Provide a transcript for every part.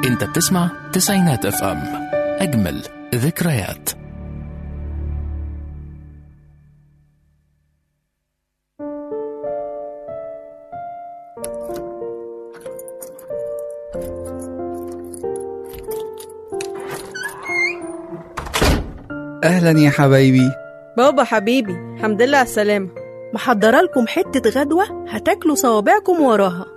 انت بتسمع تسعينات اف ام، اجمل ذكريات. أهلا يا حبايبي. بابا حبيبي، الحمد لله على السلامة. محضرة لكم حتة غدوة هتاكلوا صوابعكم وراها.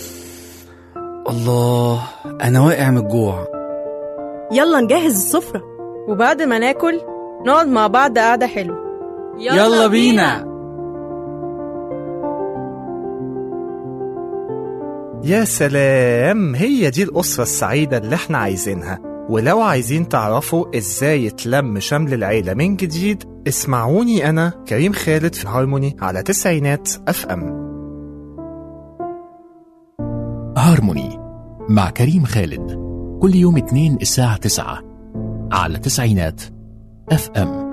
الله، أنا واقع من الجوع. يلا نجهز السفرة، وبعد ما ناكل نقعد مع بعض قعدة حلوة. يلا بينا. يا سلام، هي دي الأسرة السعيدة اللي احنا عايزينها. ولو عايزين تعرفوا ازاي يتلم شمل العيلة من جديد، اسمعوني أنا كريم خالد في هارموني على تسعينات اف ام. هارموني مع كريم خالد، كل يوم اثنين الساعة 9 على تسعينات اف ام.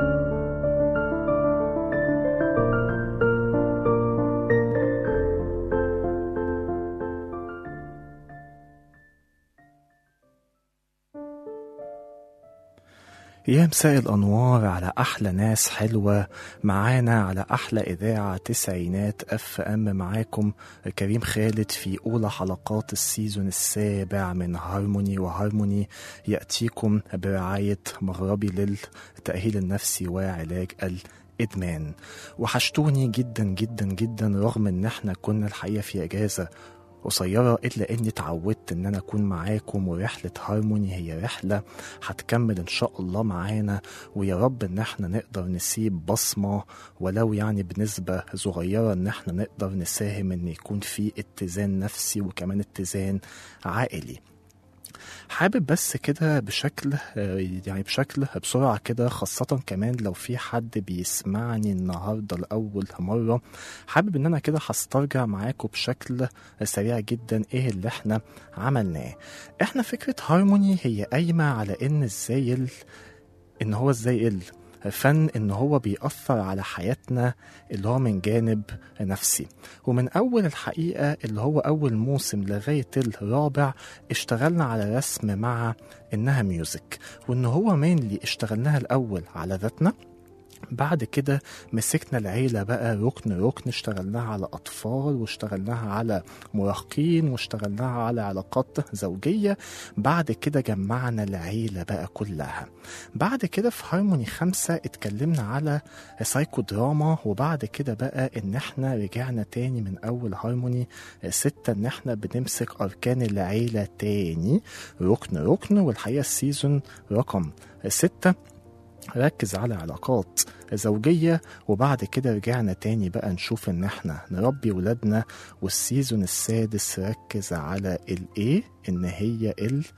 يا مساء الأنوار على أحلى ناس حلوة معانا على أحلى إذاعة تسعينات اف ام. معاكم كريم خالد في أولى حلقات السيزون السابع من هارموني. وهارموني يأتيكم برعاية مغربي للتأهيل النفسي وعلاج الإدمان. وحشتوني جدا جدا جدا، رغم ان احنا كنا الحقيقة في اجازة قصيرة، إلا إني اتعودت إن أنا أكون معاكم. ورحلة هارموني هي رحلة هتكمل إن شاء الله معانا، ويا رب إن احنا نقدر نسيب بصمة ولو يعني بنسبة صغيرة، إن احنا نقدر نساهم إن يكون في اتزان نفسي وكمان اتزان عائلي. حابب بس كده بشكل بسرعة كده، خاصة كمان لو في حد بيسمعني النهاردة لأول مرة، حابب ان انا كده هسترجع معاكم بشكل سريع جدا ايه اللي احنا عملناه. احنا فكرة هارموني هي قايمة على ان هو ازاي فن ان هو بيأثر على حياتنا، اللي هو من جانب نفسي. ومن اول الحقيقة اللي هو اول موسم لغاية الرابع اشتغلنا على رسم مع انها ميوزك، وان هو مينلي اشتغلناها الاول على ذاتنا. بعد كده مسكنا العيلة بقى ركن ركن، اشتغلناها على أطفال، واشتغلناها على مراهقين، واشتغلناها على علاقات زوجية. بعد كده جمعنا العيلة بقى كلها. بعد كده في هارموني 5 اتكلمنا على سايكو دراما. وبعد كده بقى ان احنا رجعنا تاني من اول هارموني 6 ان احنا بنمسك أركان العيلة تاني ركن ركن. والحقيقة السيزون رقم 6 ركز على علاقات زوجية. وبعد كده رجعنا تاني بقى نشوف ان احنا نربي ولادنا. والسيزون السادس ركز على ان هي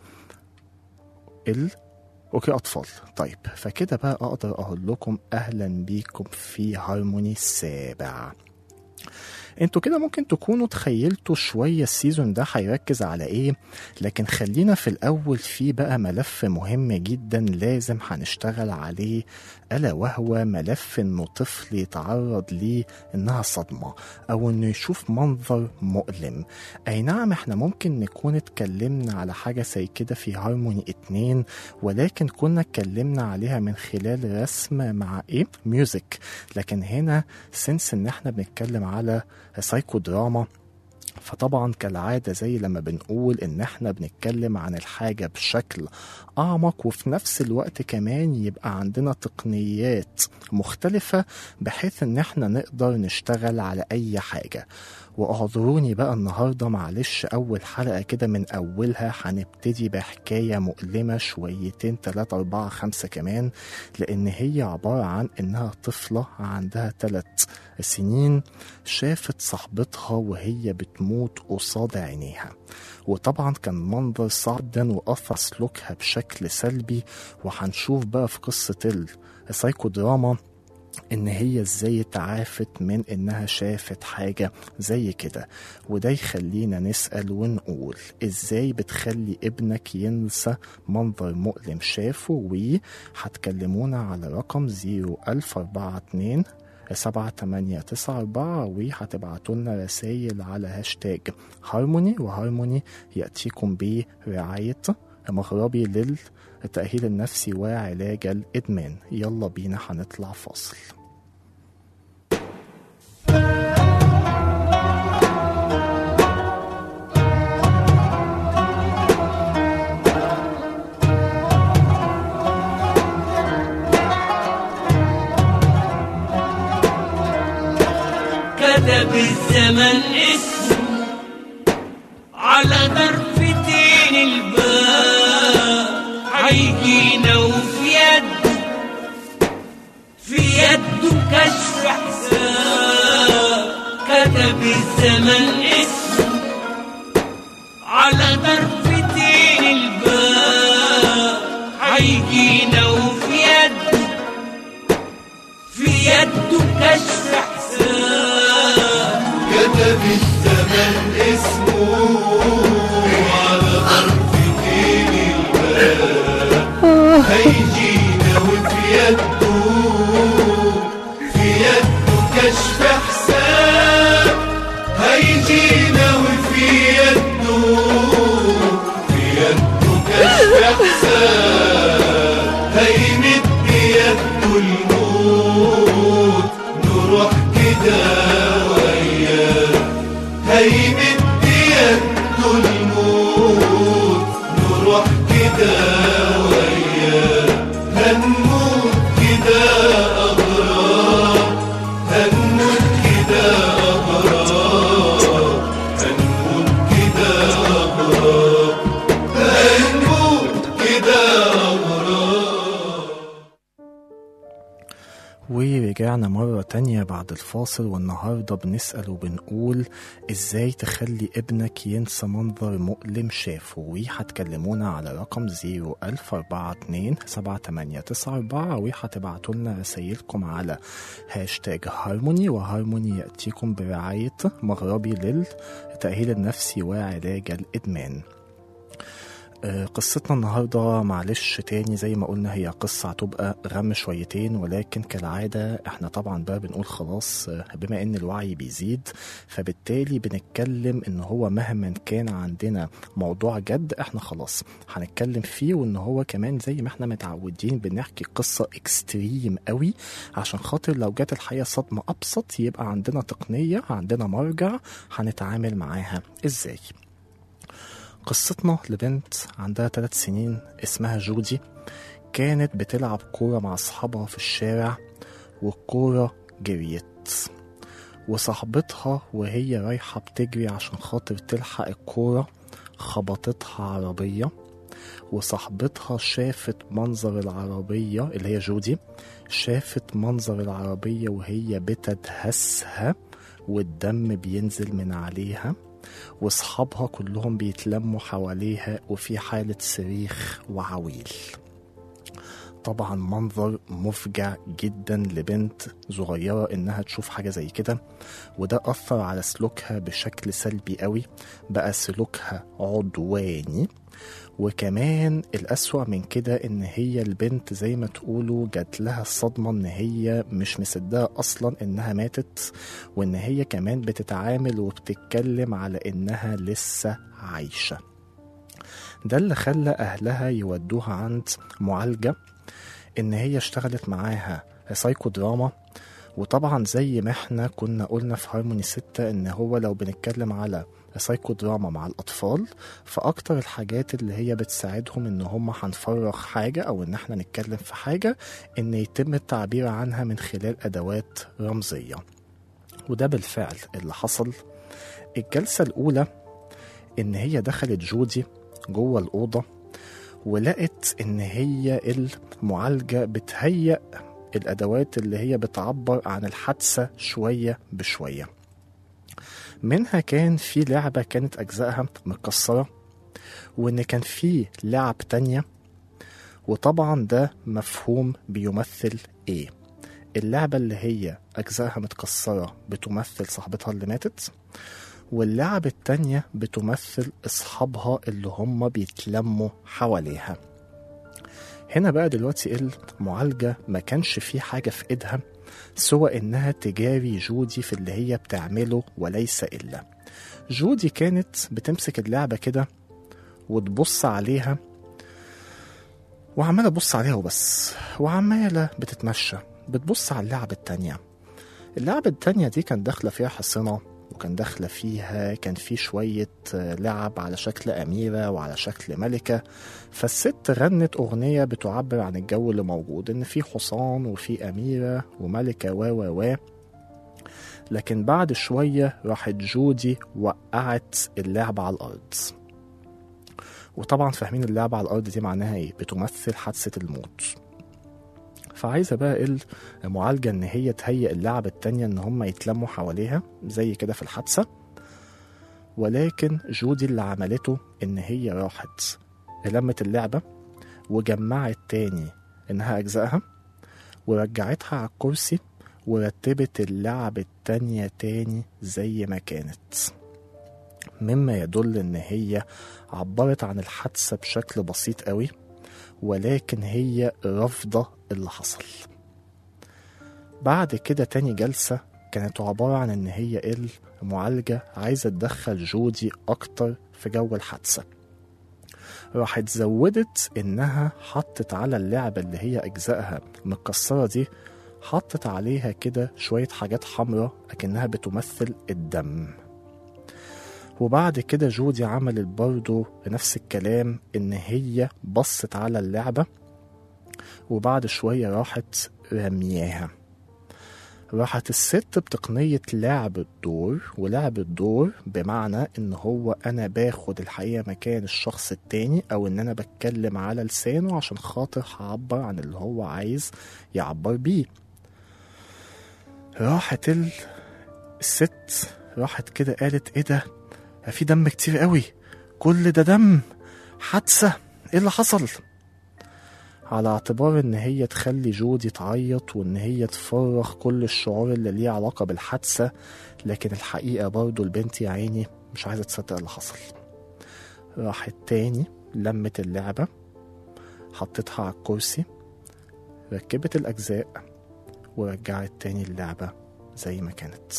اوكي اطفال. طيب فكده بقى اقدر اقول لكم اهلا بيكم في هارموني السابع. انتوا كده ممكن تكونوا تخيلتوا شوية السيزون ده هيركز على ايه، لكن خلينا في الاول في بقى ملف مهم جدا لازم هنشتغل عليه، ألا وهو ملف انه طفل يتعرض ليه انها صدمة او انه يشوف منظر مؤلم. اي نعم احنا ممكن نكون اتكلمنا على حاجة زي كده في هارموني 2، ولكن كنا اتكلمنا عليها من خلال رسم مع ميوزك. لكن هنا سنس ان احنا بنتكلم على سايكو دراما، فطبعا كالعادة زي لما بنقول ان احنا بنتكلم عن الحاجة بشكل اعمق، وفي نفس الوقت كمان يبقى عندنا تقنيات مختلفة بحيث ان احنا نقدر نشتغل على اي حاجة. واعذروني بقى النهاردة معلش اول حلقة كده من اولها هنبتدي بحكاية مؤلمة شويتين 3 4 5 كمان، لان هي عبارة عن انها طفلة عندها 3 سنين شافت صاحبتها وهي بتموت قصاد عينيها. وطبعا كان منظر صعب جدا وأثر سلوكها بشكل سلبي. وهنشوف بقى في قصة السايكو دراما ان هي ازاي تعافت من انها شافت حاجة زي كده. وده يخلينا نسأل ونقول ازاي بتخلي ابنك ينسى منظر مؤلم شافه. وهتكلمونا على رقم 01042 7894 وهتبعتوا لنا رسائل على هاشتاج هارموني. وهارموني يأتيكم برعاية مغربي للتأهيل النفسي وعلاج الإدمان. يلا بينا هنطلع فاصل. كتب الزمن اسمه على ضرفتين الباب، هيجينا وفي يده كشف حساب. كتب الزمن اسمه على ضرفتين الباب، هيجينا وفي يده كشف حساب. كتب الزمن اسمه على ضرفتين الباب، هيجينا وفي يده كشف حساب. هيجينا وفي يده كشف حساب. هيمد يده الموت نروح كده وياه. هيمد يده الموت نروح كده وياه. هنموت كده أغراب، هنموت كده أغراب، هنموت كده أغراب، هنموت كده أغراب. ورجعنا مرة تانية بعد الفاصل، والنهاردة بنسأل وبنقول ازاي تخلي ابنك ينسى منظر مؤلم شافه، وهتكلمونا على رقم 010427894، وهتبعتولنا رسايلكم على هاشتاج هارموني. وهارموني يأتيكم برعاية مغربي للتأهيل النفسي وعلاج الإدمان. قصتنا النهاردة معلش تاني زي ما قلنا هي قصة هتبقى غم شويتين، ولكن كالعادة احنا طبعا بقى بنقول خلاص بما ان الوعي بيزيد، فبالتالي بنتكلم ان هو مهما كان عندنا موضوع جد احنا خلاص هنتكلم فيه، وان هو كمان زي ما احنا متعودين بنحكي قصة اكستريم قوي عشان خاطر لو جات الحقيقة صدمة ابسط يبقى عندنا تقنية، عندنا مرجع هنتعامل معاها ازاي. قصتنا لبنت عندها 3 سنين اسمها جودي، كانت بتلعب كورة مع أصحابها في الشارع، والكورة جريت، وصاحبتها وهي رايحة بتجري عشان خاطر تلحق الكورة خبطتها عربية، وصاحبتها شافت منظر العربية اللي هي جودي، شافت منظر العربية وهي بتدهسها والدم بينزل من عليها، واصحابها كلهم بيتلموا حواليها وفي حالة صريخ وعويل. طبعا منظر مفجع جدا لبنت صغيرة انها تشوف حاجة زي كده، وده أثر على سلوكها بشكل سلبي قوي، بقى سلوكها عدواني. وكمان الأسوأ من كده ان هي البنت زي ما تقولوا جات لها الصدمة ان هي مش مصدقة اصلا انها ماتت، وان هي كمان بتتعامل وبتتكلم على انها لسه عايشة. ده اللي خلى اهلها يودوها عند معالجة ان هي اشتغلت معاها سايكو دراما. وطبعا زي ما احنا كنا قلنا في هارموني 6 ان هو لو بنتكلم على سايكو دراما مع الأطفال، فأكتر الحاجات اللي هي بتساعدهم إن هم هنفرغ حاجة أو إن احنا نتكلم في حاجة إن يتم التعبير عنها من خلال أدوات رمزية. وده بالفعل اللي حصل. الجلسة الأولى إن هي دخلت جودي جوه الأوضة، ولقت إن هي المعالجة بتهيأ الأدوات اللي هي بتعبر عن الحادثة شوية بشوية. منها كان في لعبة كانت أجزائها متكسرة، وإن كان في لعب تانية. وطبعا ده مفهوم بيمثل إيه؟ اللعبة اللي هي أجزائها متكسرة بتمثل صاحبتها اللي ماتت، واللعبة التانية بتمثل أصحابها اللي هم بيتلموا حواليها. هنا بقى دلوقتي المعالجة ما كانش في حاجة في إيدها سوى إنها تجاري جودي في اللي هي بتعمله وليس إلا. جودي كانت بتمسك اللعبة كده وتبص عليها وعمالة تبص عليها وبس، وعمالة بتتمشى بتبص على اللعبة التانية. اللعبة التانية دي كان داخلة فيها حصنة، وكان داخلة فيها كان في شوية لعب على شكل أميرة وعلى شكل ملكة. فالست غنت أغنية بتعبر عن الجو اللي موجود، إن في حصان وفي أميرة وملكة و لكن بعد شوية راحت جودي وقعت اللعبة على الأرض. وطبعا فاهمين اللعبة على الأرض دي معناها إيه؟ بتمثل حادثة الموت. فعايزة بقى المعالجة إن هي تهيئ اللعبة التانية إن هم يتلموا حواليها زي كده في الحادثة. ولكن جودي اللي عملته إن هي راحت لمت اللعبة وجمعت تاني إنها أجزائها ورجعتها على الكرسي ورتبت اللعبة التانية تاني زي ما كانت، مما يدل إن هي عبرت عن الحادثة بشكل بسيط قوي، ولكن هي رافضة اللي حصل. بعد كده تاني جلسة كانت عبارة عن إن هي المعالجة عايزة تدخل جودي أكتر في جو الحادثة. راحت زودت إنها حطت على اللعبة اللي هي أجزائها متكسرة دي، حطت عليها كده شوية حاجات حمراء أكنها بتمثل الدم. وبعد كده جودي عملت برضو نفس الكلام، إن هي بصت على اللعبة وبعد شوية راحت رمياها. راحت الست بتقنية لعب الدور، ولعب الدور بمعنى إن هو أنا باخد الحقيقة مكان الشخص التاني، أو إن أنا بتكلم على لسانه عشان خاطر هعبر عن اللي هو عايز يعبر بيه. راحت الست راحت كده قالت إيه ده؟ في دم كتير قوي، كل ده دم، حادثة، إيه اللي حصل؟ على اعتبار إن هي تخلي جودي تعيط وإن هي تفرغ كل الشعور اللي ليه علاقة بالحادثة. لكن الحقيقة برضو البنت يا عيني مش عايزة تصدق اللي حصل. راحت تاني لمت اللعبة، حطتها على الكرسي، ركبت الأجزاء ورجعت تاني اللعبة زي ما كانت.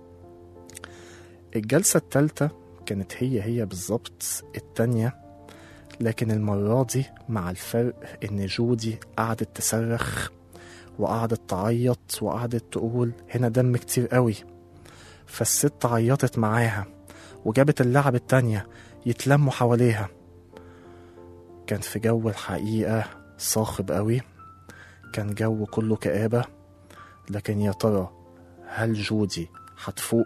الجلسة التالتة كانت هي بالظبط التانية، لكن المرة دي مع الفرق إن جودي قعدت تصرخ وقعدت تعيط وقعدت تقول هنا دم كتير قوي. فالست عيطت معاها وجابت اللعبة التانية يتلموا حواليها. كان في جو الحقيقة صاخب قوي، كان جو كله كآبة. لكن يا ترى هل جودي هتفوق؟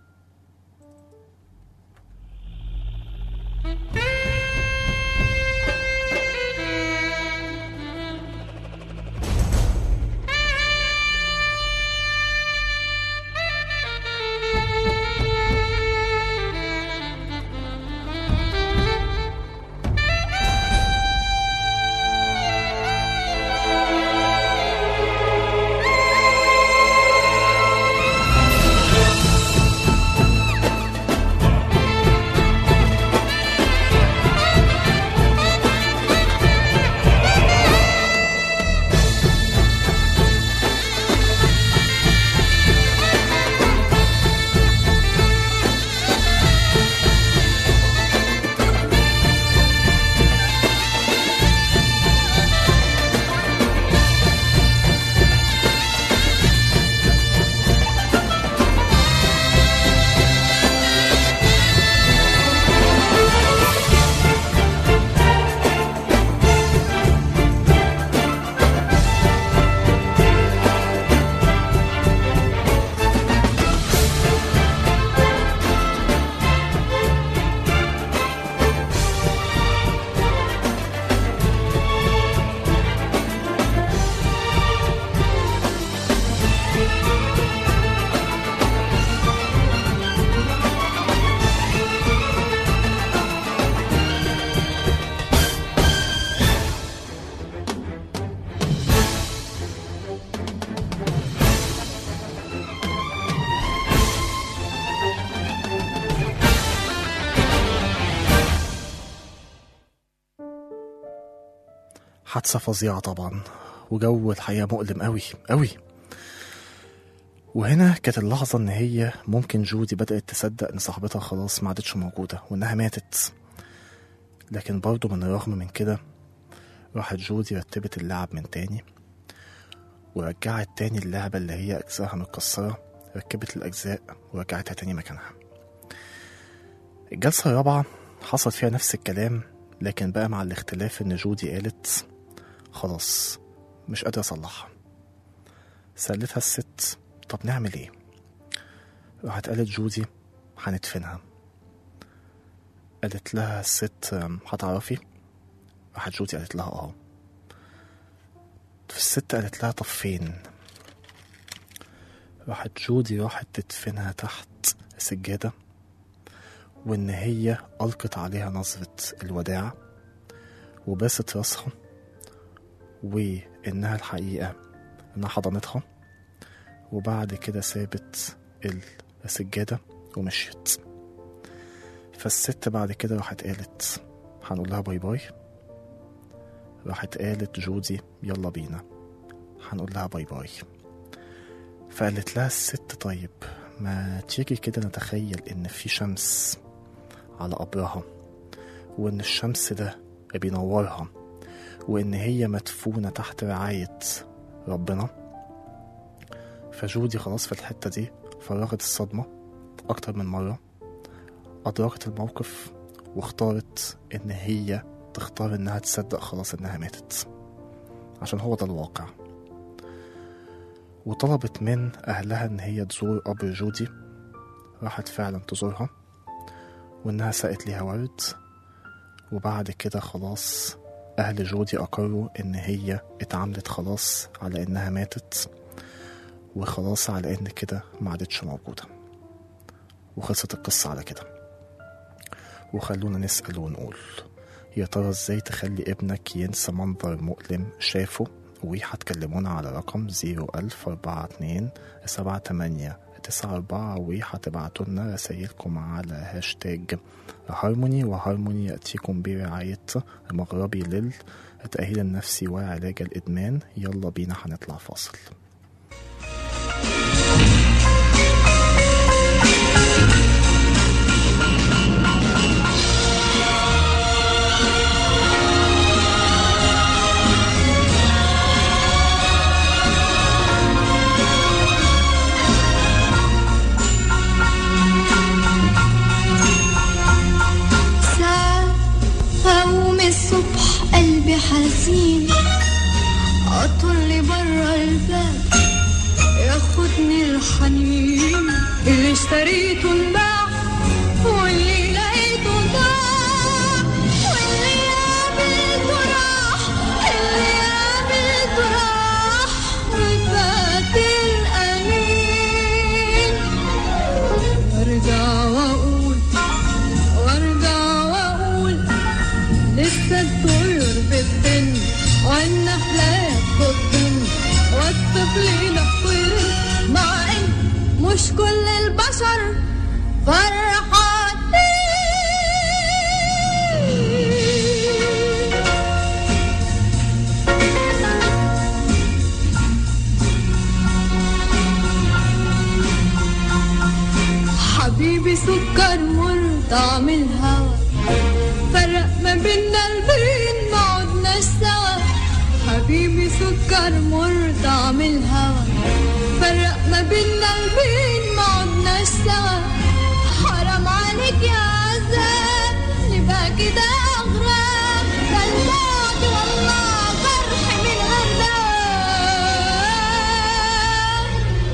حادثة فظيعة طبعا، وجو الحقيقة مؤلم قوي قوي. وهنا كانت اللحظة ان هي ممكن جودي بدأت تصدق ان صاحبتها خلاص ما عادتش موجودة وانها ماتت. لكن برضو من الرغم من كده راحت جودي رتبت اللعب من تاني، ورجعت تاني اللعبة اللي هي أجزائها متكسرة، ركبت الأجزاء ورجعتها تاني مكانها. الجلسة الرابعة حصل فيها نفس الكلام، لكن بقى مع الاختلاف إن جودي قالت خلاص مش قادرة أصلحها. سألتها الست طب نعمل إيه؟ راحت قالت جودي هندفنها. قالت لها الست هتعرفي؟ راحت جودي قالت لها الست قالت لها طب فين؟ راحت جودي راحت تدفنها تحت سجادة، وإن هي ألقت عليها نظرة الوداع وباست راسها، وإنها الحقيقة إنها حضنتها، وبعد كده سابت السجادة ومشيت. فالست بعد كده راحت قالت هنقول لها باي باي. راحت قالت جودي يلا بينا هنقول لها باي باي. فقالت لها الست طيب ما تيجي كده نتخيل إن في شمس على قبرها، وإن الشمس ده بينورها، وإن هي مدفونة تحت رعاية ربنا. فجودي خلاص في الحتة دي فرغت الصدمة أكتر من مرة، أدركت الموقف واختارت إن هي تختار إنها تصدق خلاص إنها ماتت، عشان هو ده الواقع. وطلبت من أهلها إن هي تزور قبر جودي. راحت فعلا تزورها، وإنها سقت ليها ورد. وبعد كده خلاص أهل جودي أقروا إن هي اتعاملت خلاص على إنها ماتت، وخلاص على إن كده ما عادتش موجودة، وخلصت القصة على كده. وخلونا نسأل ونقول يا ترى إزاي تخلي ابنك ينسى منظر مؤلم شافه؟ وهتكلمونا على رقم 010427894، وهتبعتوا لنا رسايلكم على هاشتاج هارموني. وهارموني يأتيكم برعاية مغربي للتأهيل النفسي وعلاج الإدمان. يلا بينا هنطلع فاصل. قلبي حزين أطل برا الباب ياخدني الحنين، اللي اشتريته انباع واللي لقيته ضاع، واللي قابلته راح، اللي قابلته راح وفات الأنين. وارجع واقول لسه الطيور بتطن والنحلات بتطن والطفل ينطر، مع ان مش كل البشر فرحانين. حبيبي سكر مر طعم الهوى، فرق ما بينا البين ما عدناش سوا. حبيبي سكر مر طعم الهوى، فرق ما بينا البين ما عدناش سوا. حرام عليك يا عذاب نبقى كده أغراب، ده البعد والله فرح من غرداب.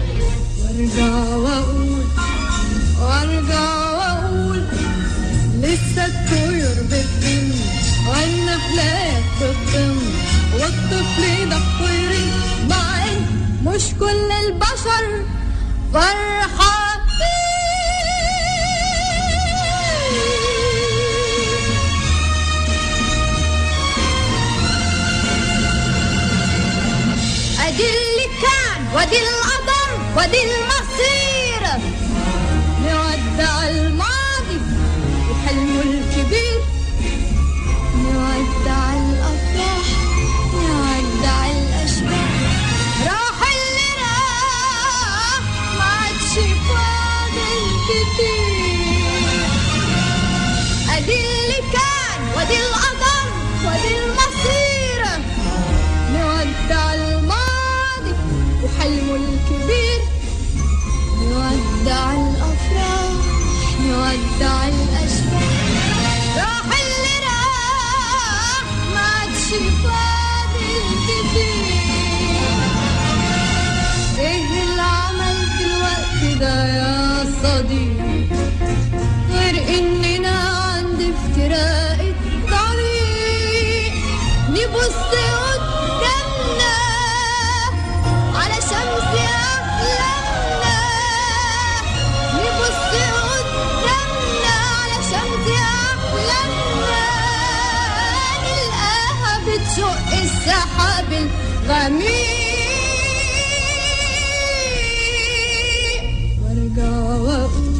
وارجع واقول لسه الطيور بتطن والنحلات بتطن والطفل يدخري، مع ان مش كل البشر فرحانين. ادي اللي كان وادي القدر وادي المصير، نودع الماضي وحلمه الكبير، نودع الأفراح نودع الأشباح. راح اللي راح ما عادش فاضل كتير. أدي اللي كان وادي القدر وادي المصير، ودع الأشباح راح اللي راح ما عادش فاضل كتير. ايه اللي عملت الوقت ده يا صديق غير اننا عند افتراق الطريق نبص قدامنا على شمس احلامنا، نبص قدامنا على شمس احلامنا نلقاها بتشق السحاب الغميق. وارجع واقول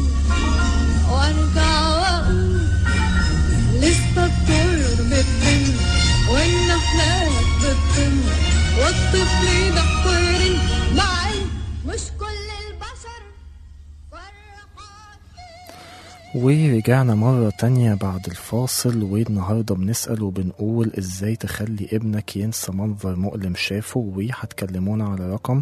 لسه الطير بتطير والنحلات بتطير والطفل ده طير معي مش كل البشر فرحان. ورجعنا مرة تانية بعد الفاصل، والنهاردة بنسأل وبنقول ازاي تخلي ابنك ينسى منظر مؤلم شافه، وهتكلمونا على رقم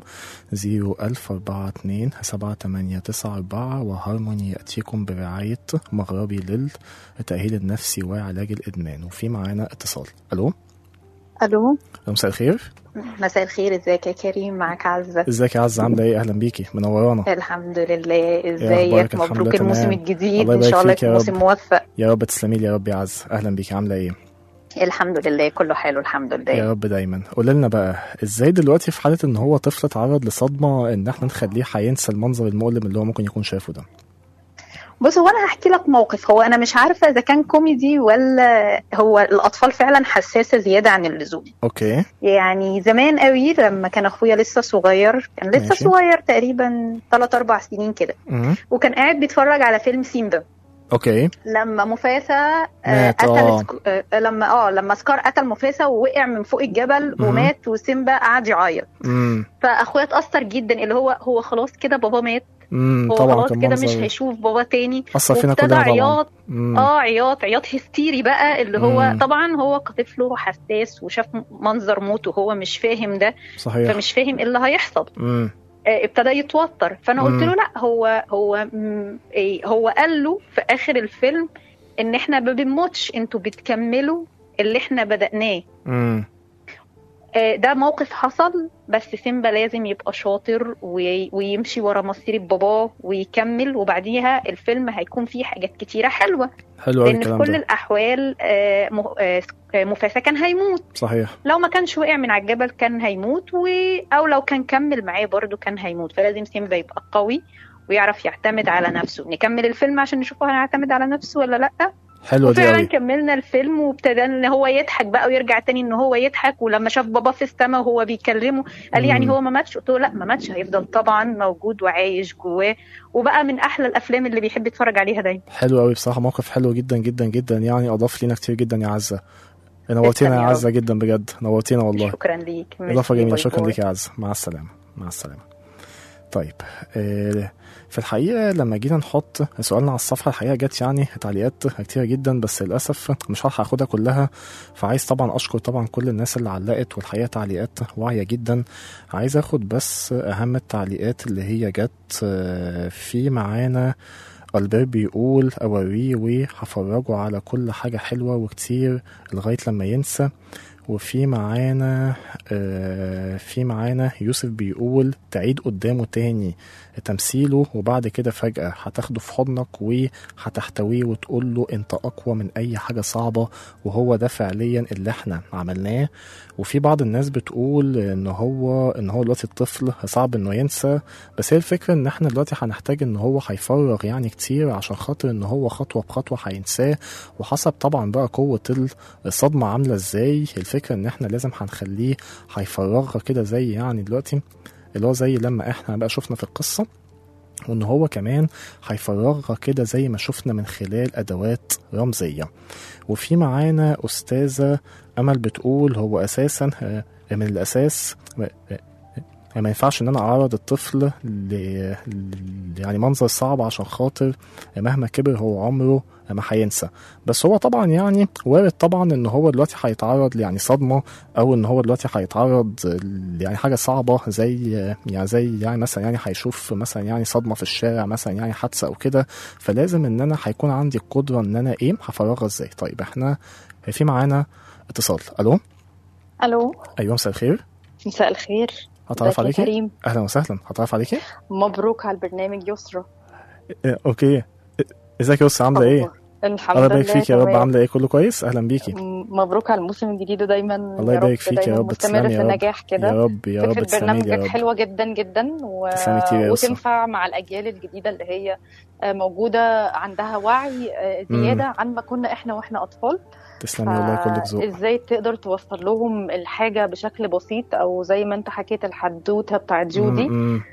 010427894 وهارموني يأتيكم برعاية مغربي للتأهيل النفسي وعلاج الإدمان. وفي معانا اتصال. ألو. مساء الخير. مساء الخير، ازيك يا كريم؟ معاك عزة. ازيك يا عزة، عاملة ايه؟ اهلا بيكي، منورانا. الحمد لله. ازيك؟ مبروك الموسم الجديد، ان شاء الله يكون موسم موفق. يا رب تسلمي لي يا رب يا عزة. اهلا بيكي، عاملة ايه؟ الحمد لله كله حلو الحمد لله يا رب دايما. قولي لنا بقى ازاي دلوقتي في حالة ان هو طفل اتعرض لصدمة ان احنا نخليه هينسى المنظر المؤلم اللي هو ممكن يكون شافه ده؟ بص، هو انا هحكي لك موقف. هو انا مش عارفه اذا كان كوميدي ولا هو الاطفال فعلا حساسه زياده عن اللزوم. اوكي. يعني زمان قوي لما كان اخويا لسه صغير، كان لسه ماشي. صغير تقريبا 3-4 سنين كده، وكان قاعد بيتفرج على فيلم سيمبا. اوكي. لما مفاسة قتل لما سكار قتل مفاسة ووقع من فوق الجبل ومات، وسيمبا قعد يعيط. فاخويا اتأثر جدا، اللي هو خلاص كده بابا مات، هو خلاص كده مش هيشوف بابا تاني، وابتدى عياط. عياط هستيري بقى، اللي هو طبعا هو كطفل حساس وشاف منظر موت وهو مش فاهم ده. صحيح. فمش فاهم ايه اللي هيحصل. ابتدى يتوتر. فانا قلت له لا، هو قال له في اخر الفيلم ان احنا ما بنموتش، انتوا بتكملوا اللي احنا بدأناه. ده موقف حصل، بس سيمبا لازم يبقى شاطر ويمشي ورا مسيرة باباه ويكمل، وبعديها الفيلم هيكون فيه حاجات كتيرة حلوة. لأن في كل الأحوال مفاسة كان هيموت. صحيح. لو ما كانش وقع من على الجبل كان هيموت، أو لو كان كمل معاه برضو كان هيموت. فلازم سيمبا يبقى قوي ويعرف يعتمد على نفسه. نكمل الفيلم عشان نشوفه هنعتمد على نفسه ولا لأ. حلو. وفعلا كملنا الفيلم، وابتدى ان هو يضحك بقى ويرجع تاني ان هو يضحك. ولما شاف بابا في السماء وهو بيكلمه قال يعني هو ما ماتش؟ قلت له لا ما ماتش، هيفضل طبعا موجود وعايش جواه. وبقى من احلى الافلام اللي بيحب يتفرج عليها دايما. حلو قوي بصراحه، موقف حلو جدا جدا جدا، يعني اضاف لينا كتير جدا يا عزه. نورتينا يا عزه جدا بجد، نورتينا والله. شكرا ليك. اضافه جميله، شكرا ليك يا عزه. مع السلامه. مع السلامه. طيب في الحقيقة لما جينا نحط سؤالنا على الصفحة، الحقيقة جت يعني تعليقات كتيرة جدا، بس للأسف مش هلحق أخدها كلها. فعايز طبعا أشكر طبعا كل الناس اللي علقت، والحقيقة تعليقات واعية جدا. عايز أخد بس أهم التعليقات اللي هي جت. في معانا البير بيقول أوريه وهفرجه على كل حاجة حلوة وكتير لغاية لما ينسى. وفي معانا يوسف بيقول تعيد قدامه تاني تمثيله، وبعد كده فجأة هتاخده في حضنك وهتحتويه وتقول له انت اقوى من اي حاجة صعبة، وهو ده فعليا اللي احنا عملناه. وفي بعض الناس بتقول ان هو دلوقتي الطفل صعب انه ينسى، بس هي الفكرة ان احنا دلوقتي هنحتاج ان هو هيفرغ يعني كتير عشان خاطر ان هو خطوة بخطوة هينساه، وحسب طبعا بقى قوة الصدمة عاملة ازاي. الفكرة ان احنا لازم هنخليه هيفرغها كده، زي يعني دلوقتي اللي هو زي لما احنا بقى شفنا في القصة، وان هو كمان هيفرغها كده زي ما شفنا من خلال ادوات رمزية. وفي معانا استاذة امل بتقول هو اساسا من الاساس ما ينفعش ان انا اعرض الطفل يعني منظر صعب عشان خاطر مهما كبر هو عمره ما هينسى. بس هو طبعا يعني وارد طبعا ان هو دلوقتي هيتعرض يعني صدمه، او ان هو دلوقتي هيتعرض يعني حاجه صعبه زي مثلا يعني هيشوف مثلا يعني صدمه في الشارع مثلا يعني حادثه او كده، فلازم ان انا هيكون عندي القدره ان انا هفرغها ازاي. طيب احنا في معانا اتصال. الو. ايوه مساء الخير. مساء الخير. هتعرف عليكي؟ اهلا وسهلا. هتعرف عليكي؟ مبروك على البرنامج يسرا. اوكي. ازيك يا يسرا؟ عامله ايه؟ الحمد لله. الله يبارك فيك يا رب. عامله ايه؟ كله كويس؟ اهلا بيكي. مبروك على الموسم الجديد ودايما الله يبارك فيك يا رب. مستمر في النجاح كده يا رب يا رب. فكرة برنامجك حلوه جدا جدا وتنفع مع الاجيال الجديده اللي هي موجوده عندها وعي زياده عن ما كنا احنا واحنا اطفال. تسلمي والله، كلك ذوق. ازاي تقدر توصل لهم الحاجه بشكل بسيط، او زي ما انت حكيت الحدوته بتاعت جودي.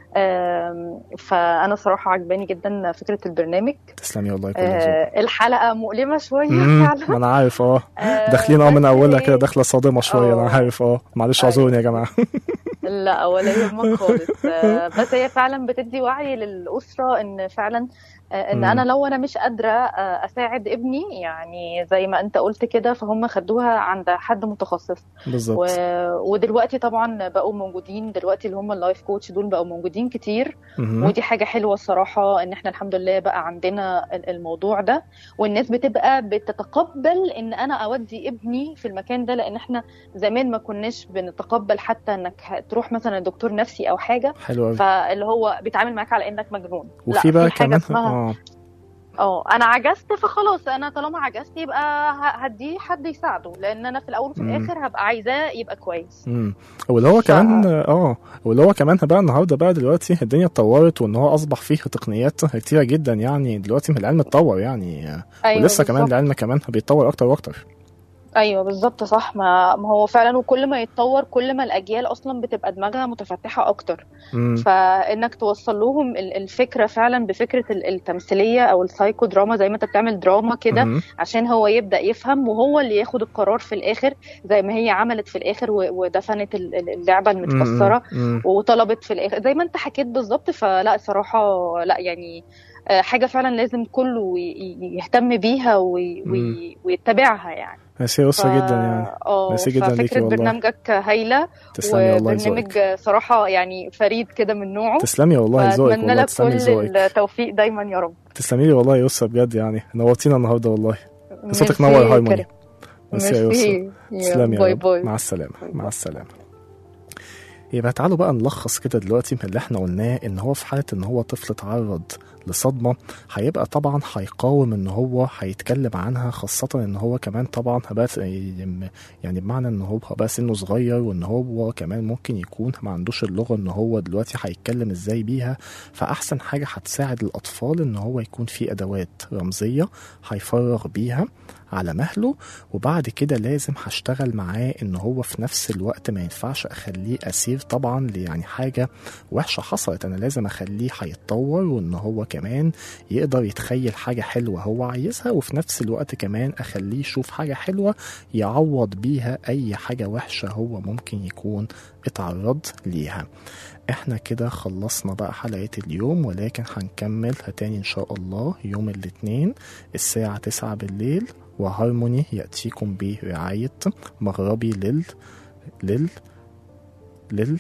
فانا صراحه عجباني جدا فكره البرنامج. تسلمي والله، كلك ذوق. الحلقه مؤلمه شويه فعلا. ما انا عارف. داخلين من اولها كده داخله صادمه شويه. انا عارف. معلش اعذروني يا جماعه. لا ولا يهمك خالص. بس هي فعلا بتدي وعي للاسره ان فعلا ان انا لو انا مش قادره اساعد ابني، يعني زي ما انت قلت كده، فهم خدوها عند حد متخصص بالظبط. ودلوقتي طبعا بقوا موجودين، دلوقتي اللي هم اللايف كوتش دول بقوا موجودين كتير. ودي حاجه حلوه الصراحه، ان احنا الحمد لله بقى عندنا الموضوع ده، والناس بتبقى بتتقبل ان انا اودي ابني في المكان ده، لان احنا زمان ما كناش بنتقبل حتى انك تروح مثلا لدكتور نفسي او حاجه. حلو. فاللي هو بيتعامل معاك على انك مجنون. وفي بقى كمان انا عجزت، فخلاص انا طالما عجزت يبقى هديه حد يساعده، لان انا في الاول وفي الاخر هبقى عايزاه يبقى كويس. واللي هو كمان واللي هو كمان بقى النهارده بقى دلوقتي الدنيا اتطورت، وان هو اصبح فيه تقنيات كتيره جدا. يعني دلوقتي العلم اتطور يعني. أيوة ولسه بالزبط. كمان العلم كمان بيتطور اكتر واكتر. ايوه بالظبط صح. ما هو فعلا، وكل ما يتطور كل ما الاجيال اصلا بتبقى دماغها متفتحه اكتر. فانك توصل لهم الفكره فعلا بفكره التمثيليه او السايكو دراما، زي ما انت بتعمل دراما كده عشان هو يبدا يفهم، وهو اللي ياخد القرار في الاخر، زي ما هي عملت في الاخر ودفنت اللعبه المتكسره وطلبت في الاخر زي ما انت حكيت بالظبط. فلا صراحه لا يعني حاجه فعلا لازم كله يهتم بيها ويتبعها يعني. ميرسي أسرة جدا يعني. ميرسي جدا ليكي والله. برنامجك هايله، وبرنامج صراحه يعني فريد كده من نوعه. تسلمي والله ذوقك. اتمنى لك كل التوفيق دايما يا رب. تسلمي لي والله يا أسرة بجد، يعني نورتينا النهارده والله. صوتك نور هارموني. ميرسي يا أسرة. تسلمي يا رب. مع السلامه. مع السلامه. يبقى تعالوا بقى نلخص كده دلوقتي من اللي احنا قلناه، ان هو في حالة ان هو طفل اتعرض لصدمة هيبقى طبعا هيقاوم ان هو هيتكلم عنها، خاصة ان هو كمان طبعا بقى يعني بمعنى ان هو بقى سنه صغير، وان هو كمان ممكن يكون ما عندوش اللغة ان هو دلوقتي هيتكلم ازاي بيها. فاحسن حاجة هتساعد الاطفال ان هو يكون في ادوات رمزية هيفرغ بيها على مهله. وبعد كده لازم هشتغل معاه ان هو في نفس الوقت ما ينفعش اخليه اسير طبعا يعني حاجة وحشة حصلت. انا لازم اخليه هيتطور، وان هو كمان يقدر يتخيل حاجة حلوة هو عايزها، وفي نفس الوقت كمان اخليه يشوف حاجة حلوة يعوض بيها اي حاجة وحشة هو ممكن يكون اتعرض ليها. احنا كده خلصنا بقى حلقة اليوم، ولكن هنكمل تاني ان شاء الله يوم الاثنين الساعة 9 بالليل، وهارموني يأتيكم برعاية مغربي لل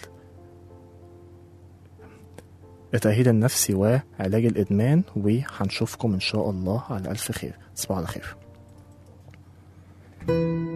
التأهيل النفسي وعلاج الإدمان. وهنشوفكم إن شاء الله على ألف خير. تصبحوا على خير.